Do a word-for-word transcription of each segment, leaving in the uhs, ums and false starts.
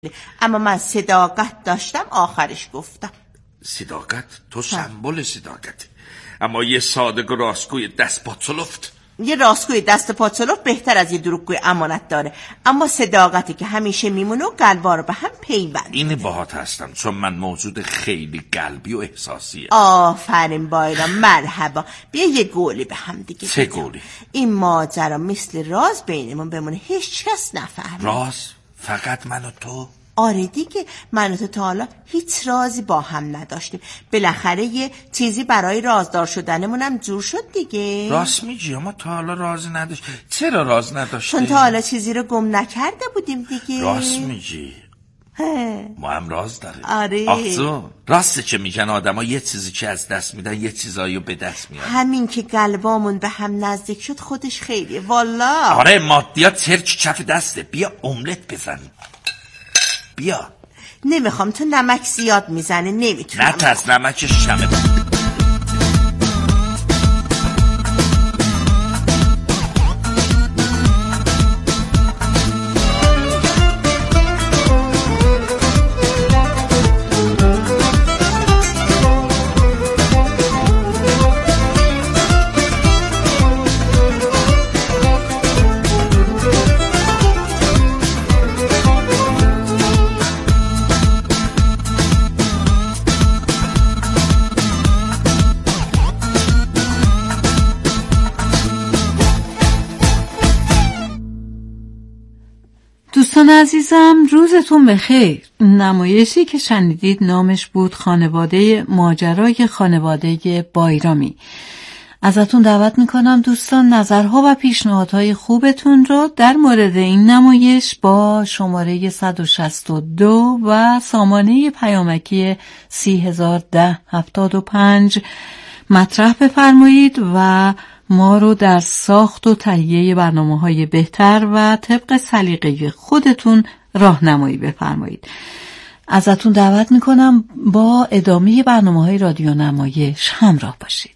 اما من صداقت داشتم آخرش گفتم. صداقت؟ تو سمبل صداقتی، اما یه صادق و راستگوی دست پاتسلفت. یه راستگوی دست پاتسلفت بهتر از یه دروغگوی امانت داره، اما صداقتی که همیشه میمونه و قلبا رو به هم پیوند. این باهات هستم، چون من موجود خیلی قلبی و احساسیه. آفرین بایرام، مرحبا. بیا یه گولی به هم دیگه. چه گولی؟ این ماجرا مثل راز بینمون بمونه، هیچ کس نفهمه. راز؟ فقط من و تو؟ آره دیگه، من و تو تا حالا هیچ رازی با هم نداشتیم. بالاخره یه چیزی برای رازدار شدنمونم جور شد دیگه. راست میگی، اما تا حالا راز نداشت. چرا راز نداشتی؟ چون تا حالا چیزی رو گم نکرده بودیم دیگه. راست میگی، ما هم راز داریم. آره آخزو راسته که میگن آدم ها یه چیزی که از دست میدن یه چیزایی رو به دست میارن. همین که قلبامون به هم نزدیک شد خودش خیلیه والا. آره مادیات ترک کف دسته. بیا املت بزنیم. بیا. نمیخوام، تو نمک زیاد میزنه نمیتونم. نه ترس، نمک شمه. دوستان عزیزم، روزتون بخیر. نمایشی که شنیدید نامش بود خانواده ماجرای خانواده بایرامی. ازتون دعوت میکنم دوستان نظرها و پیشنهادهای خوبتون رو در مورد این نمایش با شماره صد و شصت و دو و سامانه پیامکی سی هزار و ده هفتاد و پنج مطرح بفرمایید و ما رو در ساخت و تهیه برنامه‌های بهتر و طبق سلیقه خودتون راهنمایی بفرمایید. ازتون دعوت میکنم با ادامه برنامه‌های رادیو نمایش همراه باشید.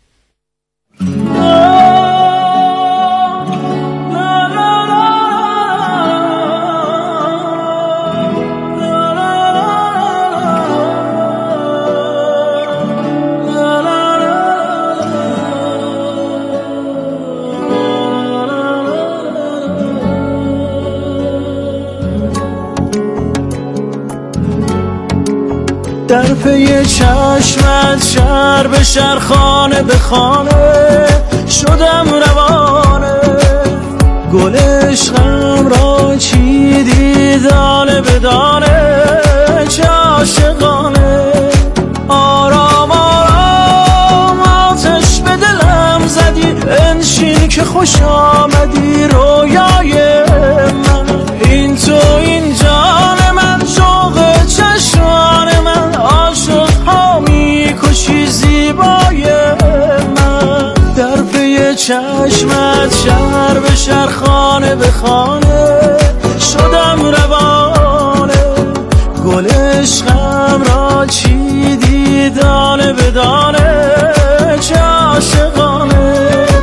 در پی چشمت شهر به شهر خانه به خانه شدم روانه، گل عشقم را چیدی دانه به دانه، چه عاشقانه. آرام آرام آتش به دلم زدی، انشین که خوش آمدی رویای من. این تو این جان من، شوق چشمان من، عاشق ها میکشی زیبای من. در پی چشمت شهر به شهر خانه به خانه شدم روانه، گل عشقم را چیدی دانه به دانه، چه عاشقانه.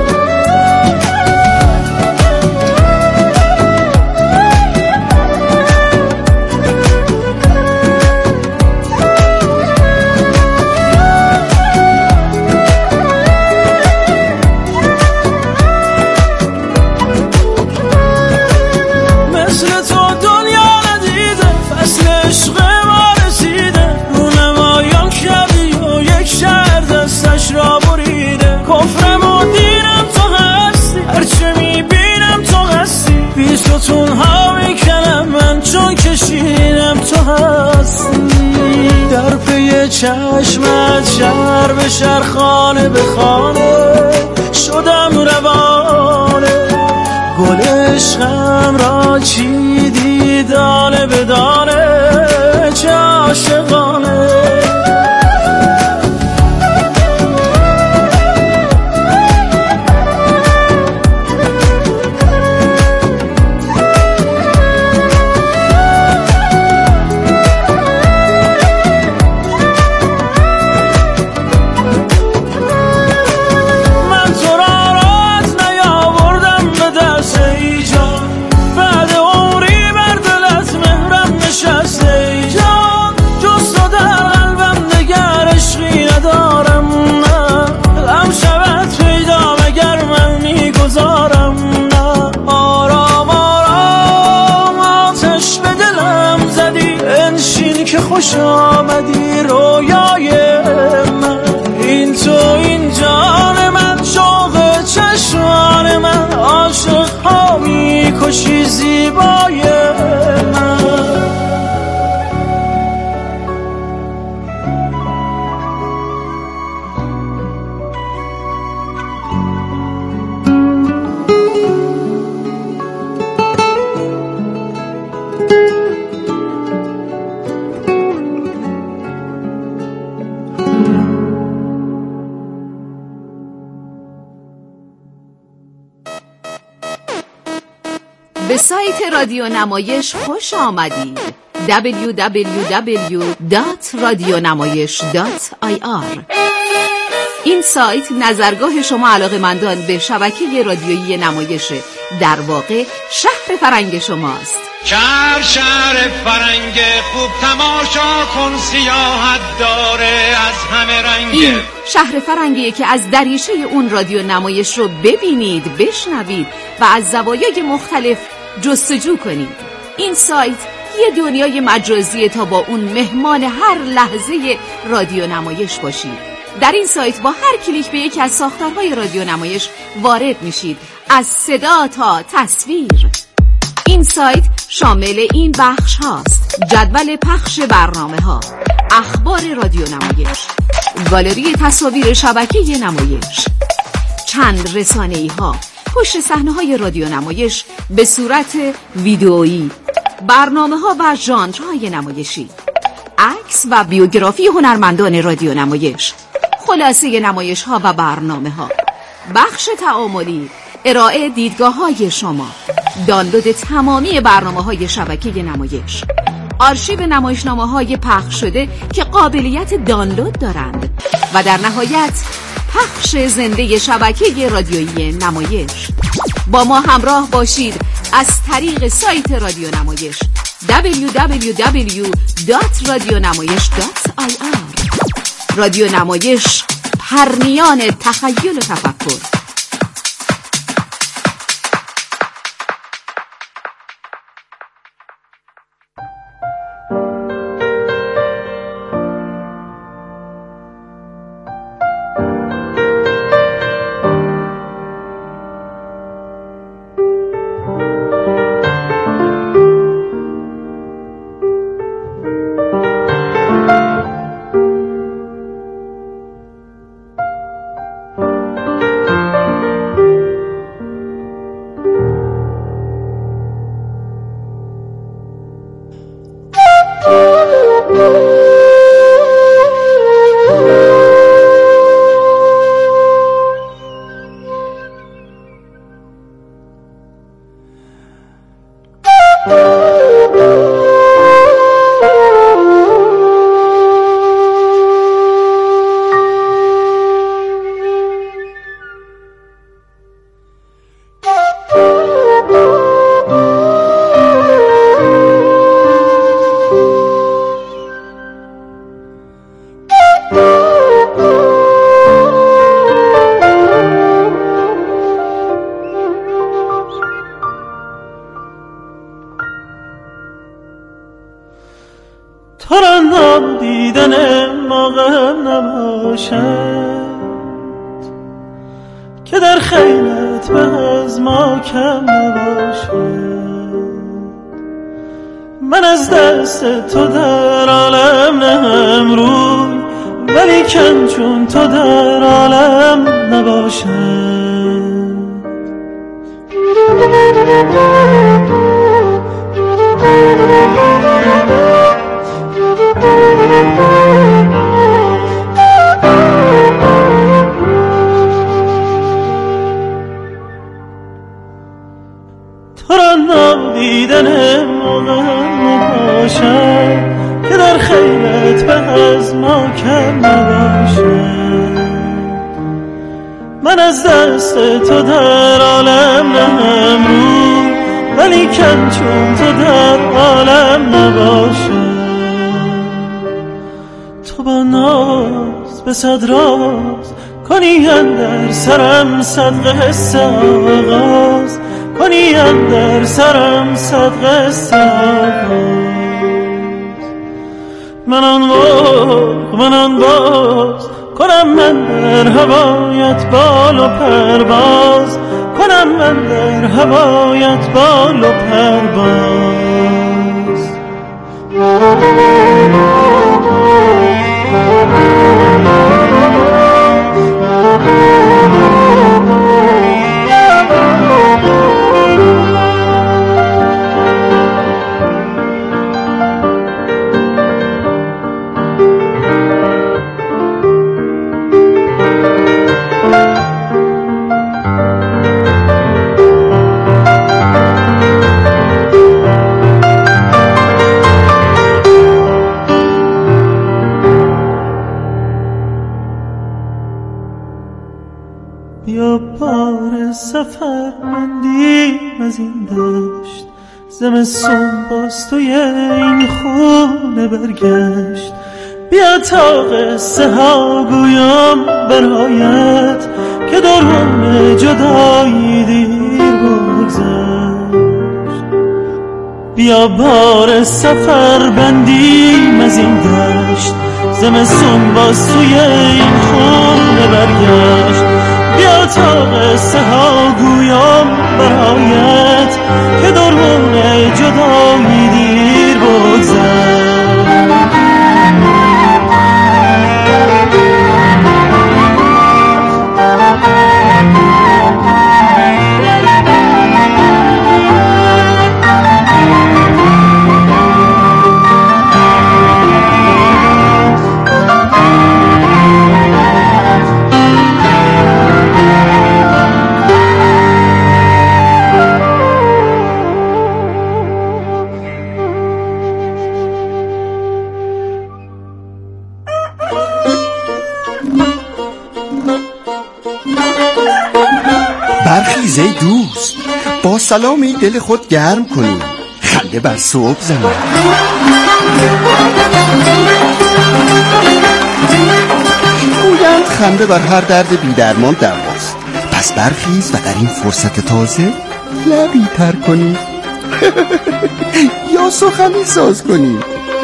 ستون ها میکنم من چون کشیدم تو هستی. در پی چشمت شهر به شهر خانه به خانه شدم روانه، گل عشقم را چیدی دانه به دانه، چه عاشقانه. بعد عمری بر دل از مهرم نشست خوش آمدی رویای من. این تو این جان من، شوق چشمان من، عاشق ها میکشی زیبای من. به سایت رادیو نمایش خوش آمدید. دبلیو دبلیو دبلیو دات رادیونمایش دات آی آر. این سایت نظرگاه شما علاقه‌مندان به شبکه رادیویی نمایشه، در واقع شهر فرنگ شماست. شهر شهر فرنگ خوب، تماشا کن سیاحت داره از همه رنگ. این شهر فرنگیه که از دریچه اون رادیو نمایش رو ببینید، بشنوید و از زوایای مختلف جستجو کنید. این سایت یه دنیای مجازیه تا با اون مهمان هر لحظه رادیو نمایش باشید. در این سایت با هر کلیک به یکی از ساختارهای رادیو نمایش وارد میشید، از صدا تا تصویر. این سایت شامل این بخش هاست: جدول پخش برنامه ها، اخبار رادیو نمایش، گالری تصاویر شبکه نمایش، چند رسانه‌ای ها، پشت صحنه های رادیو نمایش به صورت ویدئویی، برنامه ها و ژانرهای نمایشی، عکس و بیوگرافی هنرمندان رادیو نمایش، خلاصه نمایش ها و برنامه ها، بخش تعاملی، ارائه دیدگاه های شما، دانلود تمامی برنامه های شبکه نمایش، آرشیو نمایشنامه های پخش شده که قابلیت دانلود دارند و در نهایت پخش زنده شبکه رادیویی نمایش. با ما همراه باشید از طریق سایت رادیو نمایش دبلیو دبلیو دبلیو دات رادیونمایش دات آی آر. رادیو نمایش، پرنیان تخیل و تفکر. تو را نادیدن موقع نباشد که در خیلت به از ما کم نباشد. من از دست تو در عالم نهم روی، ولی کن چون تو در عالم نباشد. تو را نادیدن موقع نباشد که در خیرت به از ما کم نباشد. من از دست تو در عالم نهم روی، ولی کن چون تو در عالم نباشد. تو با ناز به صد راز کنی اندر سرم صد قصه آغاز، کنی اندر سرم صد قصه آغاز. من منان باز کنم من در هوایت بال و پرواز کنم من در هوایت بال و پرواز بیا بار سفر مندیم از این دشت زمستون باز توی این خونه برگشت بیا تا قصه ها گویم برایت که درون جدایی دیر بگذشت بیا بار سفر بندیم از این دشت زمستون باز توی این خونه برگشت بیا تا قصه ها گویم برایت که درمون جدایی دیر بگذشت برخیزه دوست با سلامی دل خود گرم کنیم خنده بر صبح زنیم گویند خنده بر هر درد بی درمان دواست پس برخیز و در این فرصت تازه لبی تر کنیم یا سخنی ساز کنیم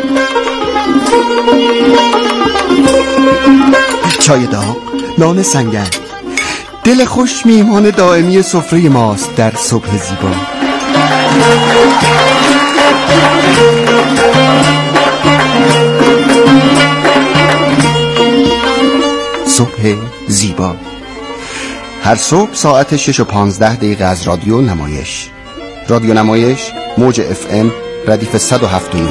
چای داغ نان سنگن دل خوش میهمان دائمی سفره ماست در صبح زیبا صبح زیبا هر صبح ساعت شش و پانزده دقیقه از رادیو نمایش رادیو نمایش موج اف ام ردیف صد و هفت و نیم.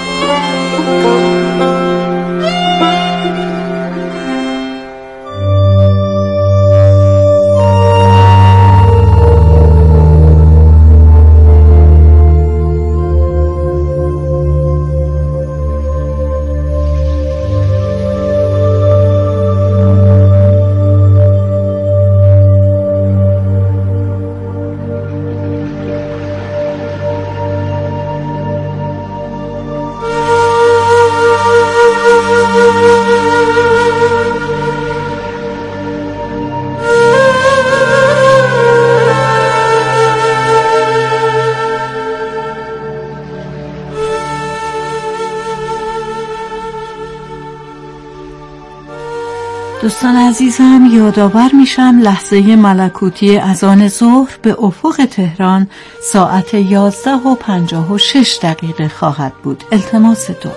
دوستان عزیزم یادآور میشم لحظه ملکوتی اذان ظهر به افق تهران ساعت یازده و پنجاه و شش دقیقه خواهد بود. التماس دعا.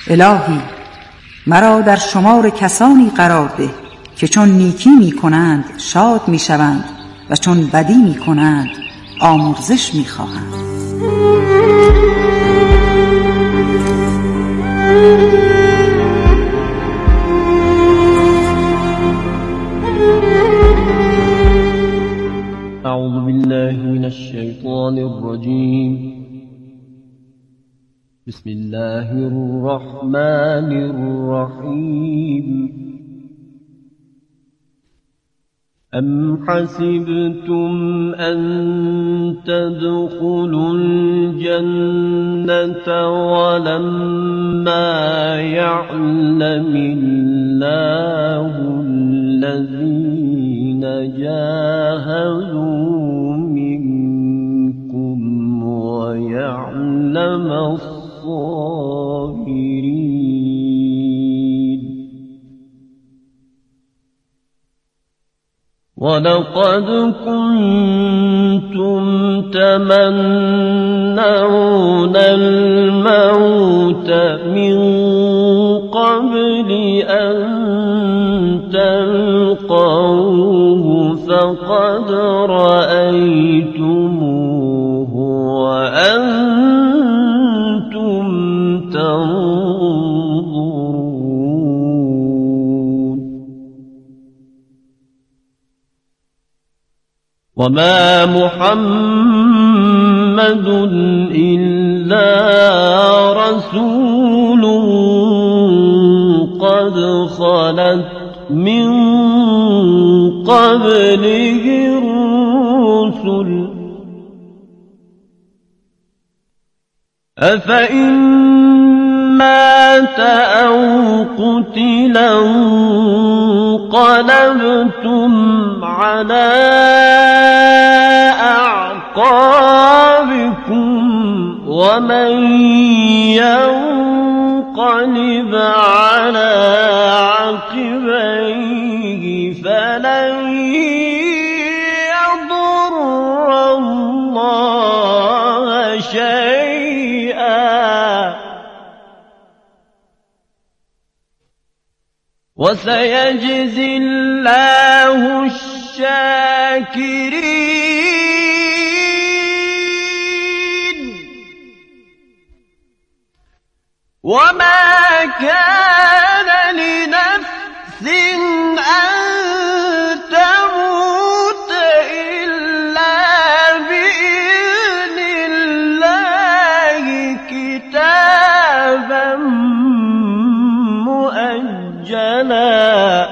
الهی مرا در شمار کسانی قرار ده که چون نیکی می کنند شاد می شوند و چون بدی می کنند آمرزش می خواهند. اعوذ بالله من الشیطان الرجیم. بسم الله الرحمن الرحیم. أم حسبتم أن تدخلوا الجنة ولما يعلم الله الذين جاهدوا منكم ويعلم الصابرين. ولقد كنتم تمنون الموت من قبل أن تلقوه فقد رأيتموه وأنتم تنظرون. وما محمد إلا رسول قد خلت من قبله الرسل أفإن مات أو قتلا انقلبتم على أعقابكم ومن ينقلب على عقبيه فلن يضر الله شيئا وسيجزي الله الشاكرين. وما كان لنفس أن تموت إلا بإذن الله كتابا مؤجلا.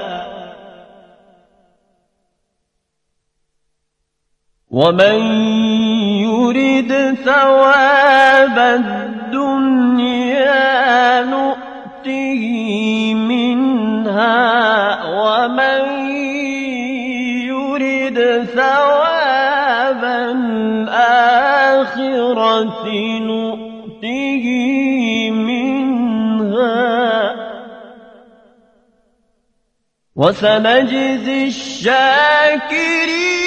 ومن يرد ثواب الدنيا نؤته منها ومن يرد ثواب الآخرة نؤته منها وسنجزي الشاكرين.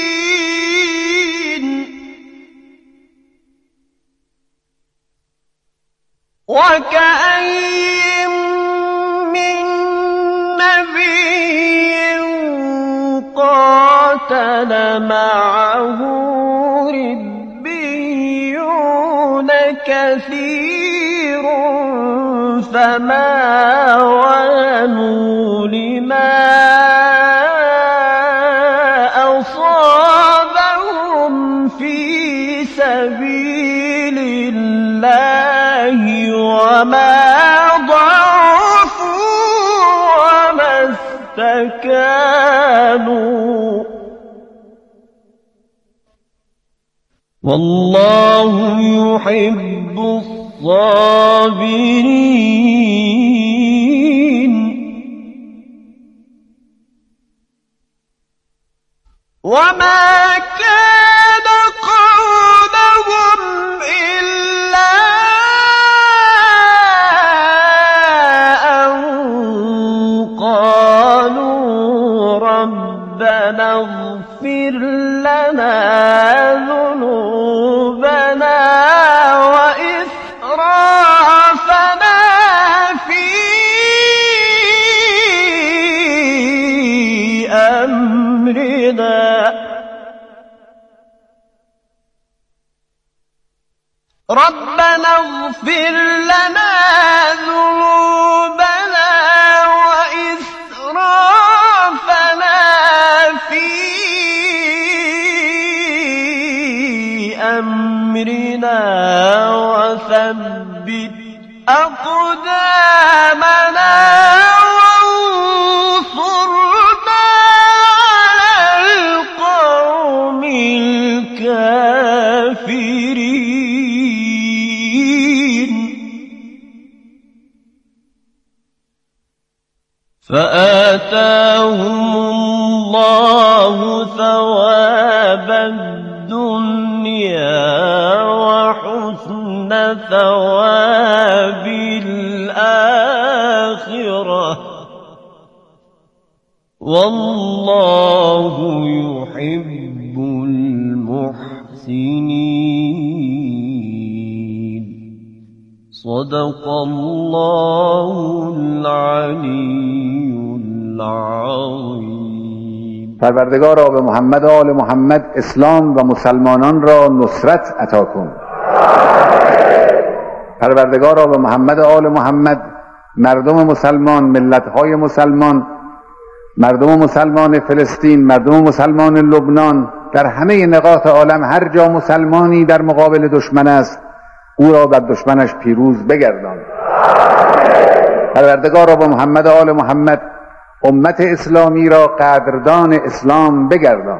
وكأين من نبي قاتل معه ربيون كثير فما وهنوا لما أصابهم في سبيل الله وما ضعفوا وما استكانوا والله يحب الصابرين. وما كان قولهم إلا أن قالوا ربنا اغفر لنا ذنوبنا وإسرافنا اغفر لنا ذنوبنا وإسرافنا في أمرنا وثبت أقدامنا وانصرنا على القوم الكافرين. فآتاهم الله ثواب الدنيا وحسن ثواب الآخرة والله يحب المحسنين. صدق الله العلي العظیم. پروردگارا به محمد و آل محمد اسلام و مسلمانان را نصرت عطا کن. پروردگارا به محمد و آل محمد مردم مسلمان، ملت‌های مسلمان، مردم مسلمان فلسطین، مردم مسلمان لبنان، در همه نقاط عالم هر جا مسلمانی در مقابل دشمن است او را بر دشمنش پیروز بگردان. پروردگارا به محمد و آل محمد امت اسلامی را قدردان اسلام بگردان.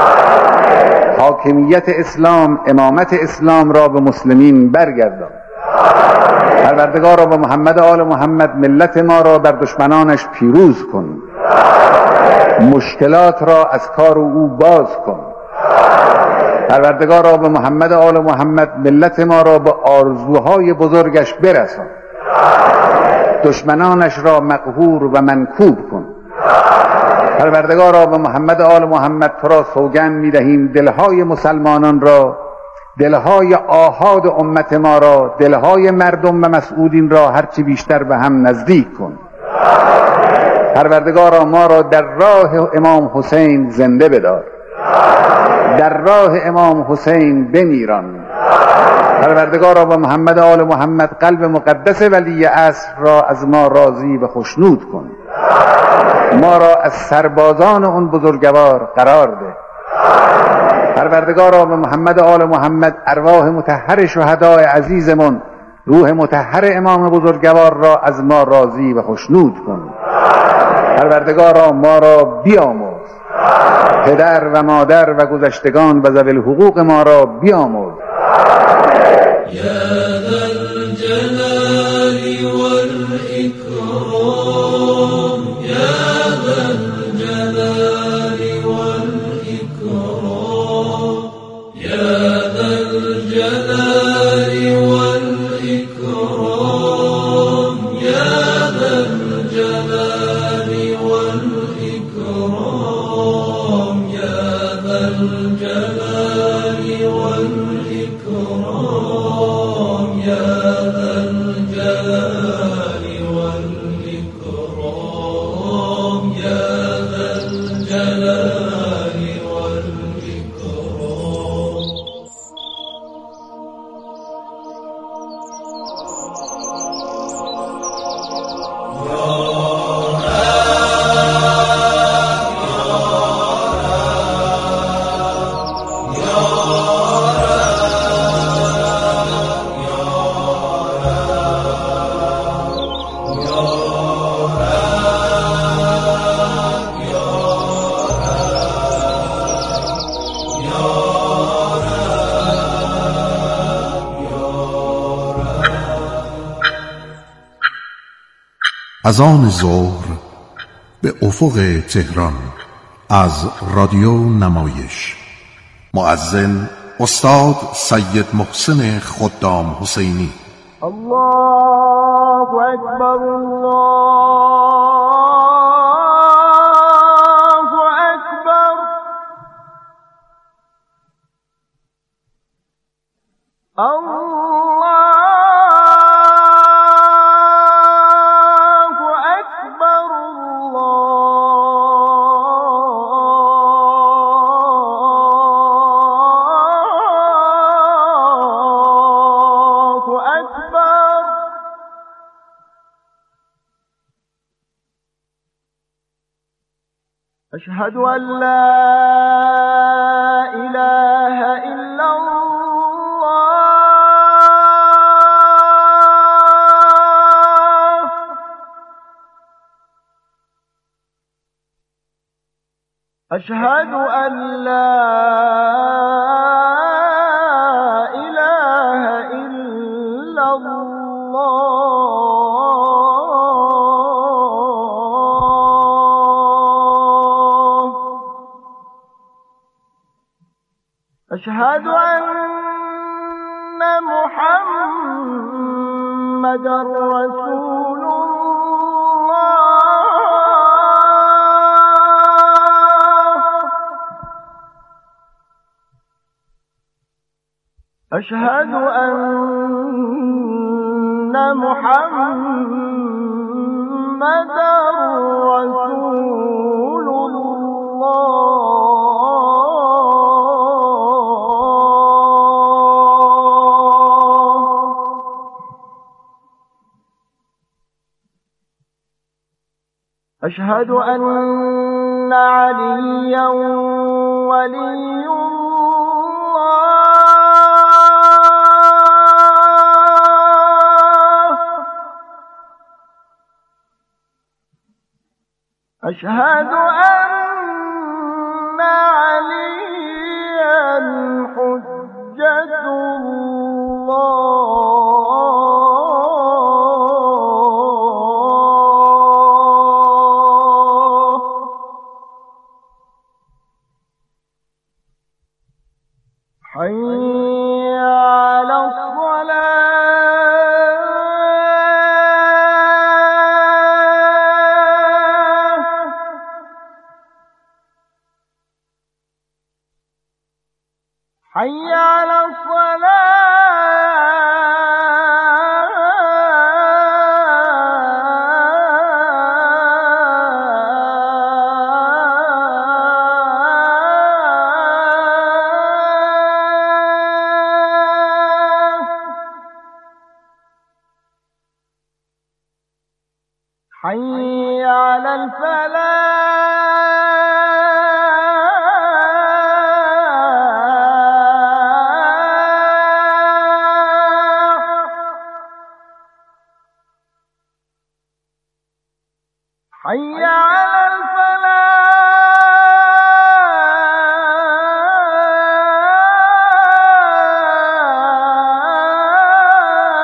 حاکمیت اسلام، امامت اسلام را به مسلمین برگردان. پروردگارا به محمد و آل محمد ملت ما را بر دشمنانش پیروز کن. مشکلات را از کار او باز کن. پروردگارا به محمد و آل محمد ملت ما را به آرزوهای بزرگش برسان. دشمنانش را مقهور و منکوب کن. پروردگارا به محمد و آل محمد تو را سوگند می‌دهیم دلهای مسلمانان را، دلهای آحاد امت ما را، دلهای مردم و مسئولین را هرچی بیشتر به هم نزدیک کن. پروردگارا ما را در راه امام حسین زنده بدار، در راه امام حسین بمیران. پروردگارا با محمد آل محمد قلب مقدس ولی عصر را از ما راضی و خشنود کن. ما را از سربازان اون بزرگوار قرار ده. پروردگارا به محمد آل محمد ارواح مطهر شهدای عزیزمون، روح مطهر امام بزرگوار را از ما راضی و خشنود کن. پروردگارا ما را بیامرز، پدر و مادر و گذشتگان و ذوی الحقوق ما را بیامرز. یا ذا الجلال والإکرام، یا ذا الجلال والإکرام، یا ذا الجلال والإکرام، یا ذا الجلال والإکرام، یا ذا الجلال والإکرام، یا ذا الجلال والإکرام، یا ذا الجلال والإکرام. از آن ظهر به افق تهران از رادیو نمایش، مؤذن استاد سید محسن خدام حسینی. الله اکبر، الله اکبر. الله أشهد أن لا إله إلا الله أشهد أن لا إله إلا الله أشهد أن محمدا رسول الله أشهد أن محمدا رسول الله أشهد أن عليا ولي الله أشهد أن عليا حجة الله حي على الصلاة حي على حي على الفلاح حي